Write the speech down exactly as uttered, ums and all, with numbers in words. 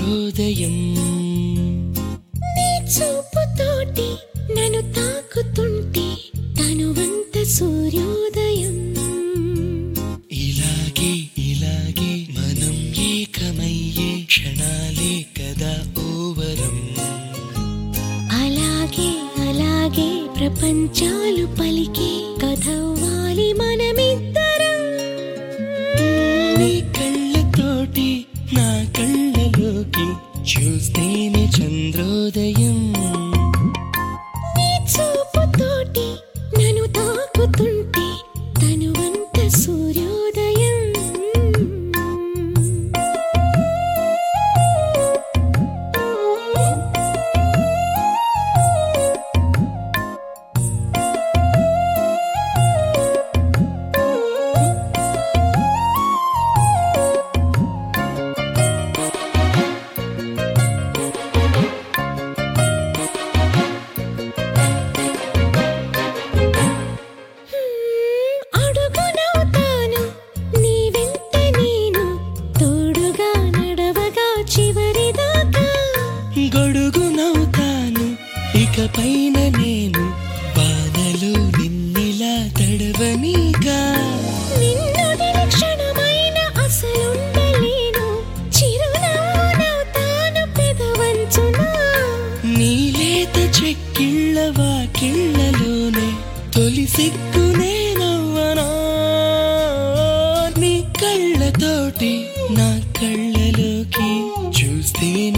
చంద్రోదయం నీ చూపుతోటి నన్ను తాకుతుంటే తనువంత సూర్యోదయం ఇలాగే ఇలాగే మనం ఏకమయ్యే క్షణాలే కదా ఓవరం అలాగే అలాగే ప్రపంచాలు పలికే కథవ్వాలి మనమిద్దరం నీ కళ్ళతోటి నా కళ్ళలోకి చూస్తేనే చంద్రోదయం నీ చూపుతోటి నన్ను తాకుతుంటే తనువంత సూర్యోదయం అడుగునవుతాను నీ వెంట నేను తోడుగా నడవగా చివరిదాకా గొడుగునవుతాను ఇకపైన నేను వానలు నిన్నిలా తడవనీగా నిన్నొదిలి క్షణమైన అసలుండలేను చిరునవ్వునవుతాను పెదవంచునా నీలేత చెక్కిళ్ళ వాకిళ్ళలోనే తొలి సిగ్గునే నవ్వనా నీ కళ్ళతోటి నా కళ్ళలోకి చూస్తేనే